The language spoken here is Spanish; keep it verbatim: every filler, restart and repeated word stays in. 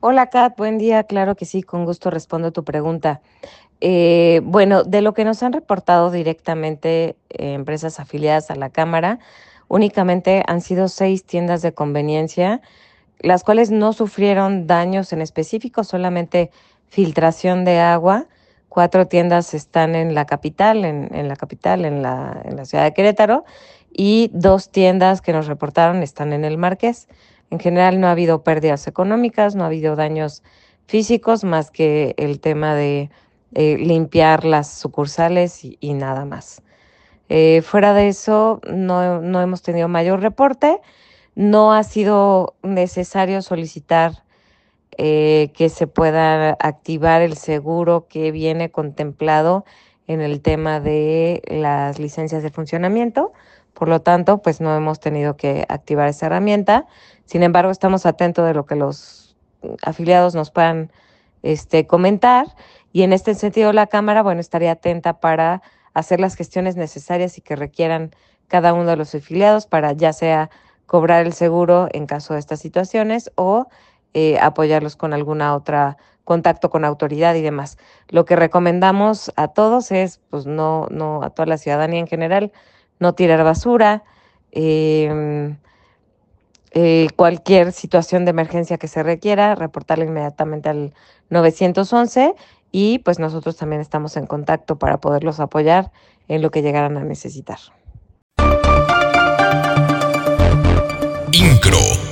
Hola Kat, buen día. Claro que sí, con gusto respondo tu pregunta. Eh, bueno, de lo que nos han reportado directamente eh, empresas afiliadas a la Cámara, únicamente han sido seis tiendas de conveniencia, las cuales no sufrieron daños en específico, solamente filtración de agua. Cuatro tiendas están en la capital, en, en la capital, en la, en la ciudad de Querétaro, y dos tiendas que nos reportaron están en el Marqués. En general no ha habido pérdidas económicas, no ha habido daños físicos más que el tema de eh, limpiar las sucursales y, y nada más. Eh, fuera de eso, no, no hemos tenido mayor reporte. No ha sido necesario solicitar eh, que se pueda activar el seguro que viene contemplado en el tema de las licencias de funcionamiento. Por lo tanto, pues no hemos tenido que activar esa herramienta. Sin embargo, estamos atentos de lo que los afiliados nos puedan este, comentar. Y en este sentido, la Cámara, bueno, estaría atenta para hacer las gestiones necesarias y que requieran cada uno de los afiliados para ya sea cobrar el seguro en caso de estas situaciones o eh, apoyarlos con alguna otra contacto con autoridad y demás. Lo que recomendamos a todos es, pues no, no, a toda la ciudadanía en general, no tirar basura, eh, eh, cualquier situación de emergencia que se requiera, reportarla inmediatamente al novecientos once y pues nosotros también estamos en contacto para poderlos apoyar en lo que llegaran a necesitar. Incro.